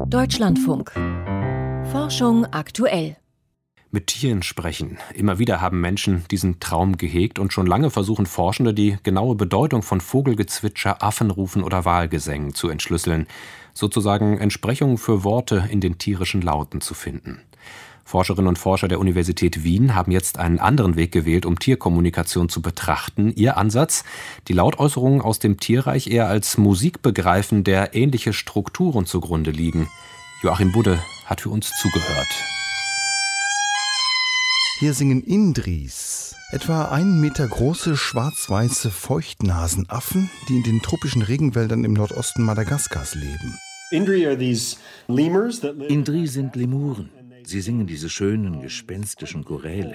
Deutschlandfunk. Forschung aktuell. Mit Tieren sprechen. Immer wieder haben Menschen diesen Traum gehegt und schon lange versuchen Forschende, die genaue Bedeutung von Vogelgezwitscher, Affenrufen oder Walgesängen zu entschlüsseln. Sozusagen Entsprechungen für Worte in den tierischen Lauten zu finden. Forscherinnen und Forscher der Universität Wien haben jetzt einen anderen Weg gewählt, um Tierkommunikation zu betrachten. Ihr Ansatz: die Lautäußerungen aus dem Tierreich eher als Musik begreifen, der ähnliche Strukturen zugrunde liegen. Joachim Budde hat für uns zugehört. Hier singen Indris, etwa 1 Meter große, schwarz-weiße Feuchtnasenaffen, die in den tropischen Regenwäldern im Nordosten Madagaskars leben. Indri sind Lemuren. Sie singen diese schönen, gespenstischen Choräle.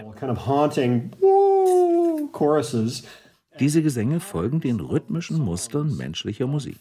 Diese Gesänge folgen den rhythmischen Mustern menschlicher Musik.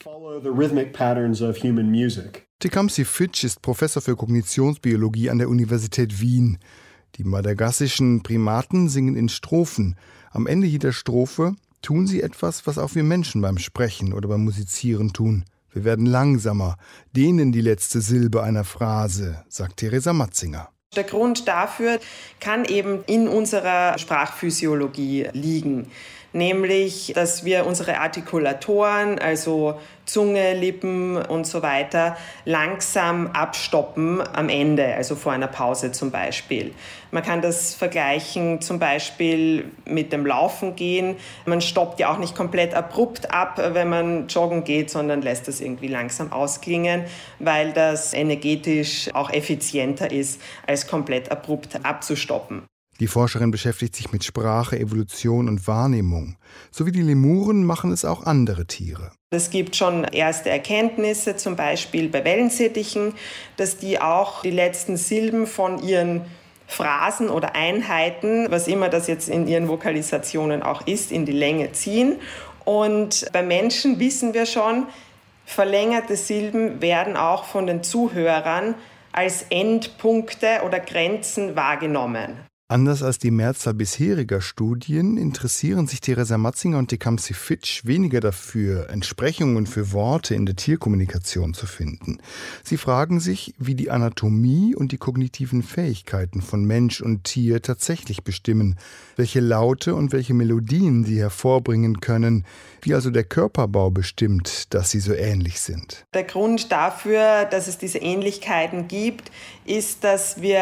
Tecumseh Fitch ist Professor für Kognitionsbiologie an der Universität Wien. Die madagassischen Primaten singen in Strophen. Am Ende jeder Strophe tun sie etwas, was auch wir Menschen beim Sprechen oder beim Musizieren tun. Wir werden langsamer, dehnen die letzte Silbe einer Phrase, sagt Theresa Matzinger. Der Grund dafür kann eben in unserer Sprachphysiologie liegen. Nämlich, dass wir unsere Artikulatoren, also Zunge, Lippen und so weiter, langsam abstoppen am Ende, also vor einer Pause zum Beispiel. Man kann das vergleichen zum Beispiel mit dem Laufen gehen. Man stoppt ja auch nicht komplett abrupt ab, wenn man joggen geht, sondern lässt das irgendwie langsam ausklingen, weil das energetisch auch effizienter ist, als komplett abrupt abzustoppen. Die Forscherin beschäftigt sich mit Sprache, Evolution und Wahrnehmung. So wie die Lemuren machen es auch andere Tiere. Es gibt schon erste Erkenntnisse, zum Beispiel bei Wellensittichen, dass die auch die letzten Silben von ihren Phrasen oder Einheiten, was immer das jetzt in ihren Vokalisationen auch ist, in die Länge ziehen. Und bei Menschen wissen wir schon, verlängerte Silben werden auch von den Zuhörern als Endpunkte oder Grenzen wahrgenommen. Anders als die Mehrzahl bisheriger Studien interessieren sich Theresa Matzinger und Tecumseh Fitch weniger dafür, Entsprechungen für Worte in der Tierkommunikation zu finden. Sie fragen sich, wie die Anatomie und die kognitiven Fähigkeiten von Mensch und Tier tatsächlich bestimmen, welche Laute und welche Melodien sie hervorbringen können, wie also der Körperbau bestimmt, dass sie so ähnlich sind. Der Grund dafür, dass es diese Ähnlichkeiten gibt, ist, dass wir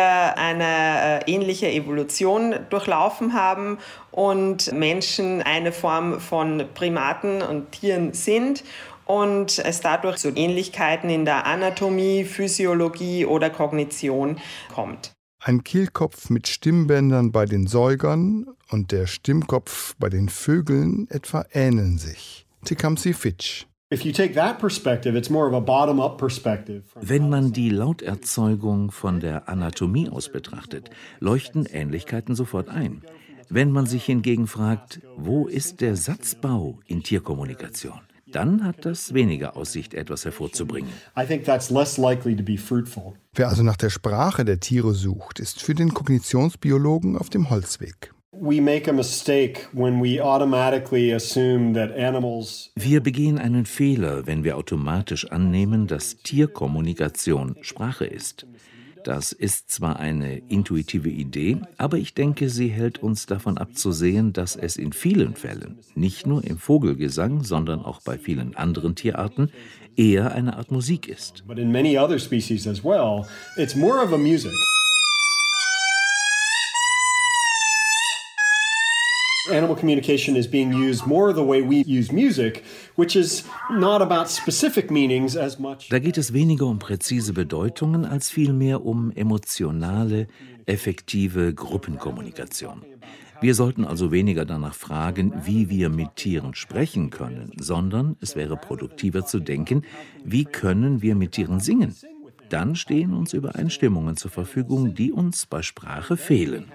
eine ähnliche Evolution durchlaufen haben und Menschen eine Form von Primaten und Tieren sind und es dadurch zu Ähnlichkeiten in der Anatomie, Physiologie oder Kognition kommt. Ein Kehlkopf mit Stimmbändern bei den Säugern und der Stimmkopf bei den Vögeln etwa ähneln sich. Tecumseh Fitch. Wenn man die Lauterzeugung von der Anatomie aus betrachtet, leuchten Ähnlichkeiten sofort ein. Wenn man sich hingegen fragt, wo ist der Satzbau in Tierkommunikation, dann hat das weniger Aussicht, etwas hervorzubringen. Wer also nach der Sprache der Tiere sucht, ist für den Kognitionsbiologen auf dem Holzweg. Wir begehen einen Fehler, wenn wir automatisch annehmen, dass Tierkommunikation Sprache ist. Das ist zwar eine intuitive Idee, aber ich denke, sie hält uns davon ab zu sehen, dass es in vielen Fällen, nicht nur im Vogelgesang, sondern auch bei vielen anderen Tierarten, eher eine Art Musik ist. But in many other species as well, it's more of a music. Animal communication is being used more the way we use music, which is not about specific meanings as much. Da geht es weniger um präzise Bedeutungen als vielmehr um emotionale, effektive Gruppenkommunikation. Wir sollten also weniger danach fragen, wie wir mit Tieren sprechen können, sondern es wäre produktiver zu denken, wie können wir mit Tieren singen? Dann stehen uns Übereinstimmungen zur Verfügung, die uns bei Sprache fehlen.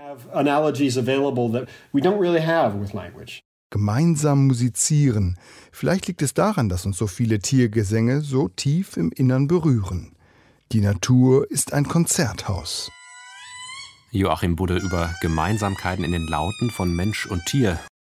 Gemeinsam musizieren. Vielleicht liegt es daran, dass uns so viele Tiergesänge so tief im Innern berühren. Die Natur ist ein Konzerthaus. Joachim Budde über Gemeinsamkeiten in den Lauten von Mensch und Tier